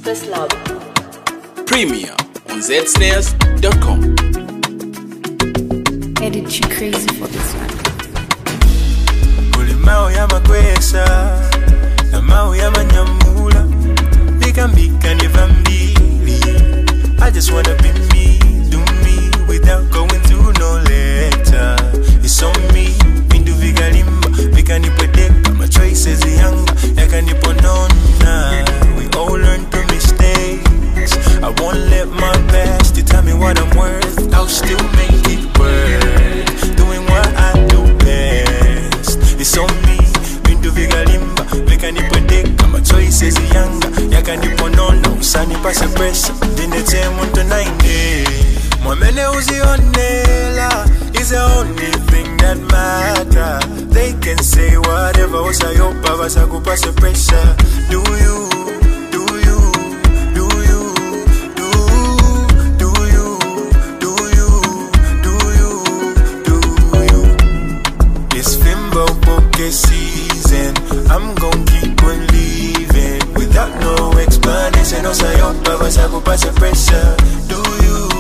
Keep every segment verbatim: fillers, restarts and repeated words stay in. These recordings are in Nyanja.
First Love. Premier on z snares dot com. Edit you crazy for this one. Ulimao ya makwesa na mau ya manyamula Bika mbika ni vambili I just wanna be me, do me without going through no letter. It's on me, mindu vika limba Vika nipwedeka, my choices yanga Yaka niponona We all learn through mistakes I won't let my past to tell me what I'm worth I'll still make it work Doing what I do best It's on me, mindu vika limba Vika nipwedeka, my choices yanga Yaka niponona, usani pase presa Dine te muntu nainde Mwamene uzionela Is the only thing that matter They can say whatever Osa yopa vasa kupase pressure Do you, do you, do you, do, do you, do you, do you, do you It's Fimbo Poke season I'm gon' keep on leaving Without no explanation Osa yopa vasa kupase pressure Do you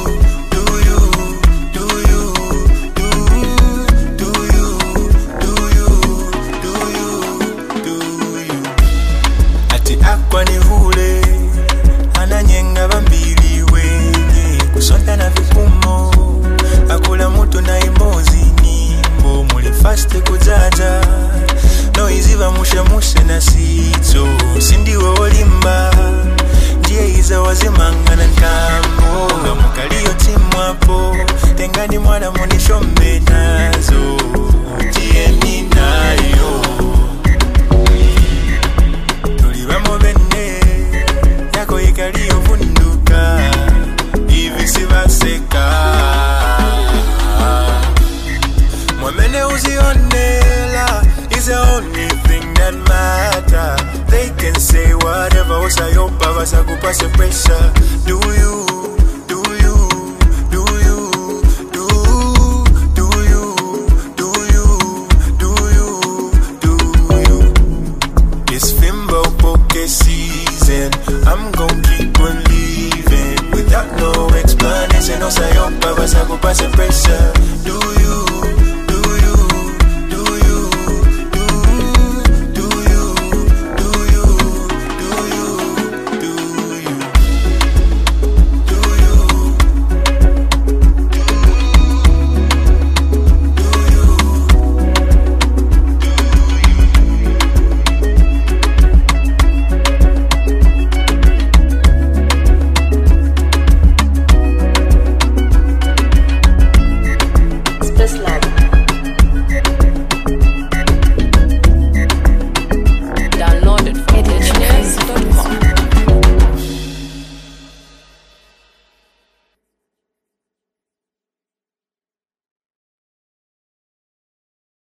Kwani hule ananyenga bambili wenye kusonta na vikumo akula mutu na imozi nimbo muli fast kujaja no iziva mushe mushe na sito sindiwe olimba ndiye iza wazimanga na ntambo nga mukalio timu hapo tengani mwana monishombe nazo ndiye ninayo Kaliyo vunduka Ivi sivaseka Mwamene uzionela Is the only thing that matter They can say whatever Osa yopa vasa kupase pressure Do you, do you, do you, do, do you, do you, do you, do you It's Fimbo Poke season I'm gon' keep on leaving Without no explanation Osa yopa vasa kupase pressure